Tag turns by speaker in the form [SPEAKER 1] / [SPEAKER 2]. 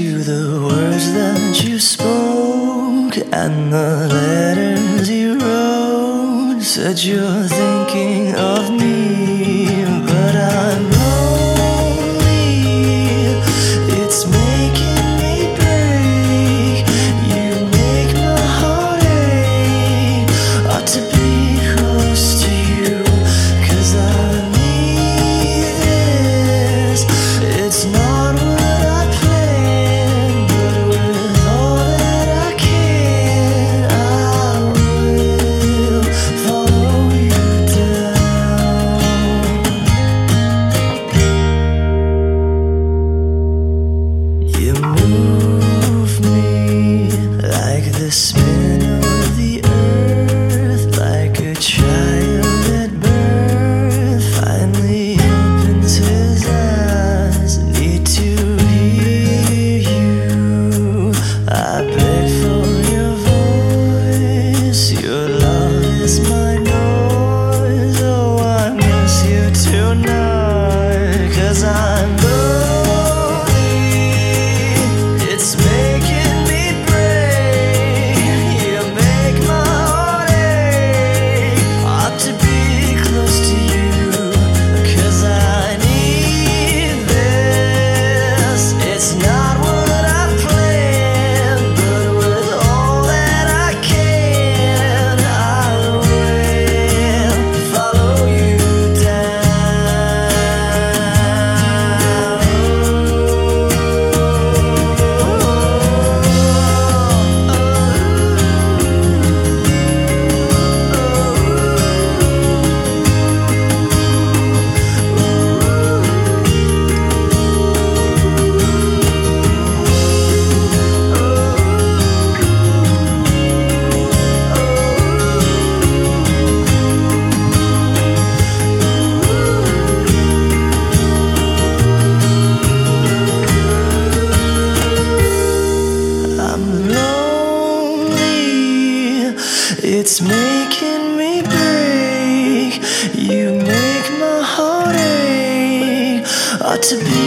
[SPEAKER 1] to the words that you spoke and the letters you wrote. Said you're thinking of me, but I'm lonely. It's making me break. You make my heart ache. Ought to be close to you, 'cause I need this. It's not what I planned, but with all that I can, I will follow you down. You move me like the spin of the earth, like a child at birth finally opens his eyes. Need to hear you. I beg for your voice. Your love is my noise. Oh, I miss you tonight, 'cause I'm lonely. It's making me break. You make my heart ache. Ought to be close to you, 'cause I need this. It's not what I planned, but with all that I can, I will follow you I'm lonely. It's making me break. You make my heart ache. Ought to be